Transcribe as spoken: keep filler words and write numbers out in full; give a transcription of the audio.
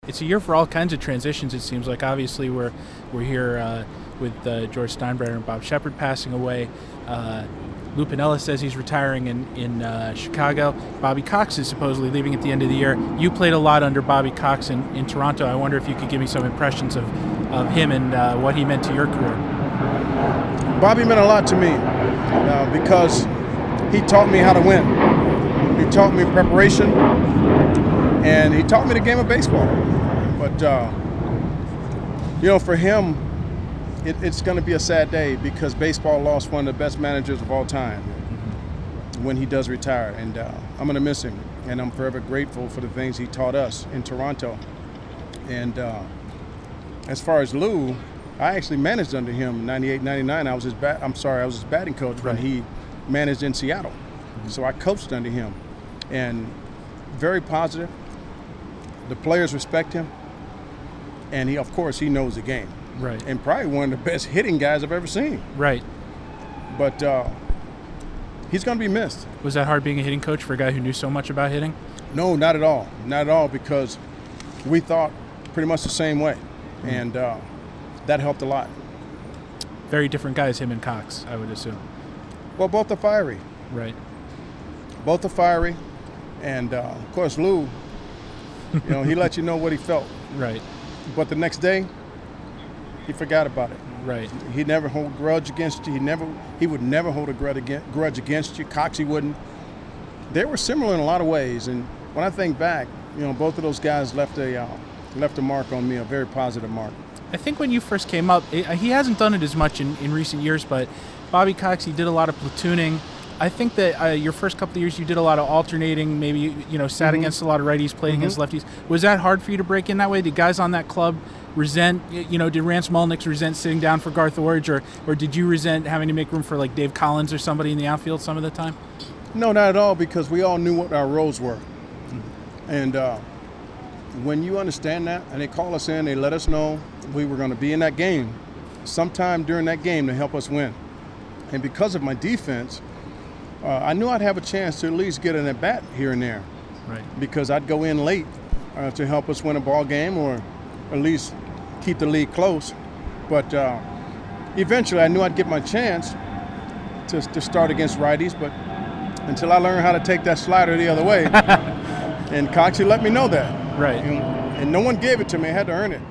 It's a year for all kinds of transitions, it seems like. Obviously, we're we're here uh, with uh, George Steinbrenner and Bob Shepard passing away. Uh, Lou Piniella says he's retiring in, in uh, Chicago. Bobby Cox is supposedly leaving at the end of the year. You played a lot under Bobby Cox in, in Toronto. I wonder if you could give me some impressions of, of him and uh, what he meant to your career. Bobby meant a lot to me uh, because he taught me how to win. He taught me preparation, and he taught me the game of baseball. But, uh, you know, for him, it, it's going to be a sad day because baseball lost one of the best managers of all time when he does retire. And uh, I'm going to miss him. And I'm forever grateful for the things he taught us in Toronto. And uh, as far as Lou, I actually managed under him ninety-eight, ninety-nine. I was his bat, I'm sorry, I was his batting coach when he managed in Seattle. So I coached under him. And very positive. The players respect him. And he, of course, he knows the game. Right. And probably one of the best hitting guys I've ever seen. Right. But uh, he's going to be missed. Was that hard being a hitting coach for a guy who knew so much about hitting? No, not at all. Not at all, because we thought pretty much the same way. Mm-hmm. And uh, that helped a lot. Very different guys, him and Cox, I would assume. Well, both are fiery. Right. Both are fiery. And, uh, of course, Lou, you know, he let you know what he felt. Right. But the next day, he forgot about it. Right. He never hold a grudge against you. He never. He would never hold a grudge against, grudge against you. Cox, he wouldn't. They were similar in a lot of ways. And when I think back, you know, both of those guys left a uh, left a mark on me, a very positive mark. I think when you first came up, it, he hasn't done it as much in, in recent years, but Bobby Cox, he did a lot of platooning. I think that uh, your first couple of years you did a lot of alternating, maybe, you know, sat mm-hmm. against a lot of righties, played mm-hmm. against lefties. Was that hard for you to break in that way? Did guys on that club resent, you know, did Rance Mulnix resent sitting down for Garth Orge, or, or did you resent having to make room for, like, Dave Collins or somebody in the outfield some of the time? No, not at all, because we all knew what our roles were. Mm-hmm. And uh, when you understand that, and they call us in, they let us know we were going to be in that game sometime during that game to help us win. And because of my defense, Uh, I knew I'd have a chance to at least get an at-bat here and there. Right. Because I'd go in late uh, to help us win a ball game or at least keep the lead close. But uh, eventually I knew I'd get my chance to, to start against righties, but until I learned how to take that slider the other way. And Coxie let me know that. Right. And, and no one gave it to me. I had to earn it.